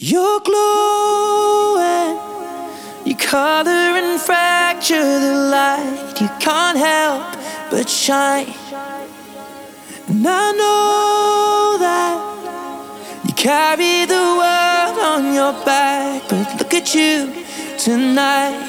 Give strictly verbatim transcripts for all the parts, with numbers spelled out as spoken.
You're glowing, you color and fracture the light. You can't help but shine. And I know that you carry the world on your back, but look at you tonight.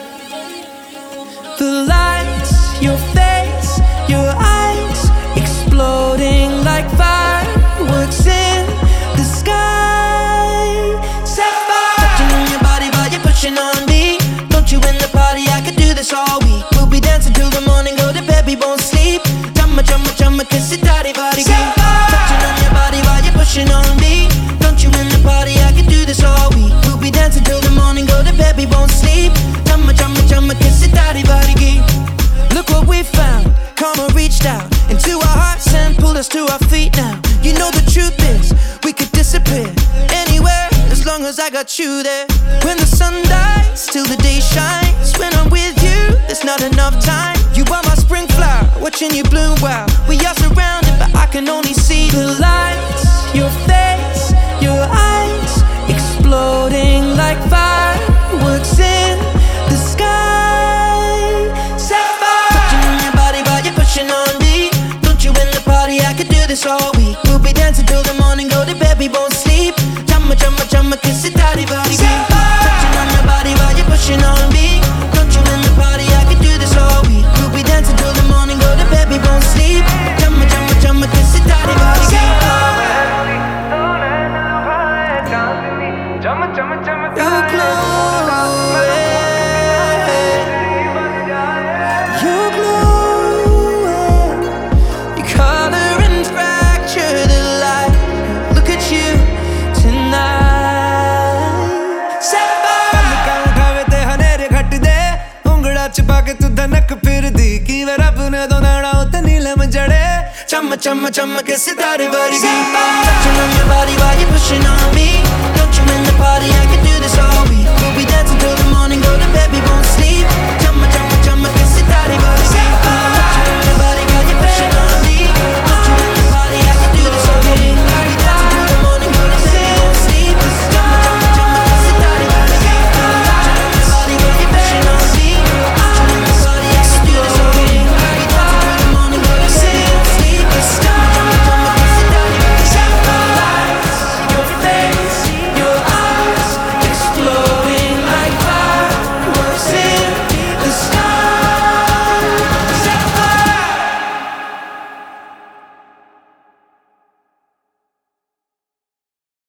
The lights, your face, your eyes exploding like fireworks in the sky. Sapphire, touching on your body while you're pushing on me. Don't you in the party? I could do this all week. We'll be dancing till the morning, go to bed, we won't sleep. Chumma, chumma, chumma, kiss it, daddy, body. Touching on your body while you're pushing on me. Don't you in the party? I could do this all week. We'll be dancing till the morning, go to bed, we won't sleep. Chumma, chumma, chumma, kiss it, daddy, body. Look what we found. Karma reached out into our hearts and pulled us to our feet now. You know the truth is, we could disappear anywhere as long as I got you there. When the sun dies, till the day shines. When I'm with you, there's not enough time. You are my spring flower, watching you bloom wild. We are surrounded, but I can only see the lights. Your face, your eyes exploding like fireworks in the sky. On me, don't you in the party? I could do this all week. We'll be dancing till the morning, go to bed, we won't sleep. Chumma, chumma, chumma, kiss it, daddy, body. Touching on your body while you're pushing on me. Don't you in the party? I could do this all week. We'll be dancing till the morning, go to bed, we won't sleep. Chumma, chumma, chumma, kiss it, daddy, body. You're glowing. You're glowing. Color and fracture the light. Look at you tonight. Sapphire uठावे ते हनेरे घट दे उंगड़ा छुपा के तू धनक फिर दी की वे रब ने दो नाड़ा उते नीलम जड़े Chumma, chumma, chumma, kiss it, daddy, body. Touching on your body while you're pushing on